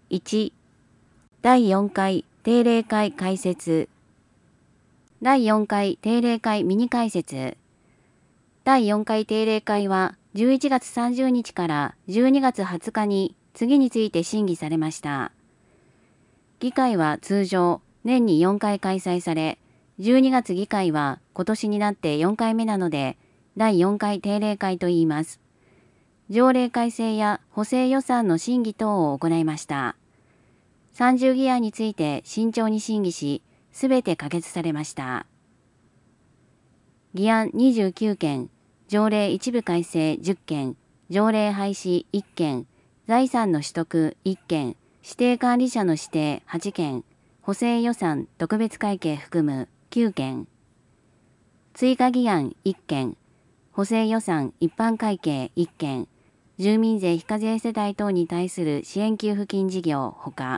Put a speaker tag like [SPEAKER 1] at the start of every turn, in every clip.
[SPEAKER 1] 1、第4回定例会開設。第4回定例会ミニ解説。第4回定例会は11月30日から12月20日に次について審議されました。議会は通常年に4回開催され、12月議会は今年になって4回目なので、第4回定例会と言います。条例改正や補正予算の審議等を行いました。30議案について慎重に審議し、すべて可決されました。議案29件、条例一部改正10件、条例廃止1件、財産の取得1件、指定管理者の指定8件、補正予算特別会計含む9件、追加議案1件、補正予算一般会計1件、住民税非課税世帯等に対する支援給付金事業ほか、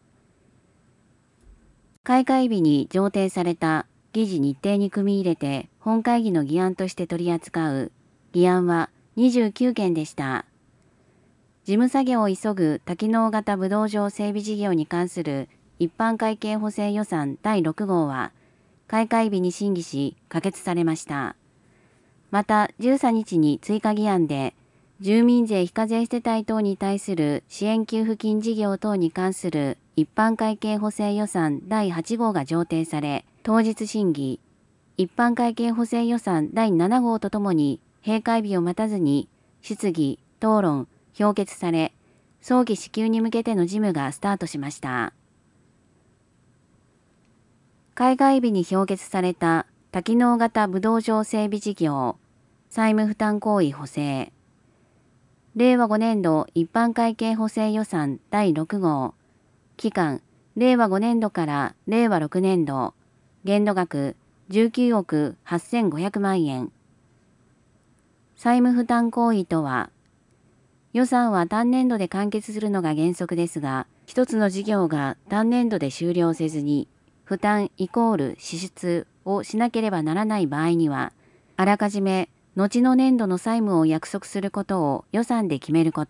[SPEAKER 1] 開会日に上程された議事日程に組み入れて本会議の議案として取り扱う議案は29件でした。事務作業を急ぐ多機能型武道場整備事業に関する一般会計補正予算第6号は開会日に審議し可決されました。また13日に追加議案で住民税非課税世帯等に対する支援給付金事業等に関する一般会計補正予算第8号が上程され、当日審議、一般会計補正予算第7号とともに閉会日を待たずに質疑、討論、評決され、早期支給に向けての事務がスタートしました。開会日に評決された多機能型武道場整備事業、債務負担行為補正、令和5年度一般会計補正予算第6号、期間、令和5年度から令和6年度、限度額19億8500万円。債務負担行為とは、予算は単年度で完結するのが原則ですが、一つの事業が単年度で終了せずに、負担イコール支出をしなければならない場合には、あらかじめ後の年度の債務を約束することを予算で決めること。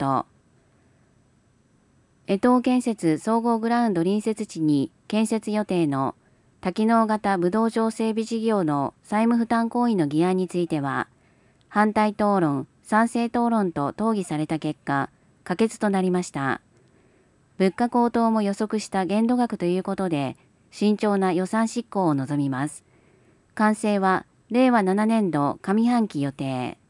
[SPEAKER 1] 江東建設総合グラウンド隣接地に建設予定の多機能型武道場整備事業の債務負担行為の議案については、反対討論、賛成討論と討議された結果、可決となりました。物価高騰も予測した限度額ということで、慎重な予算執行を望みます。完成は令和7年度上半期予定。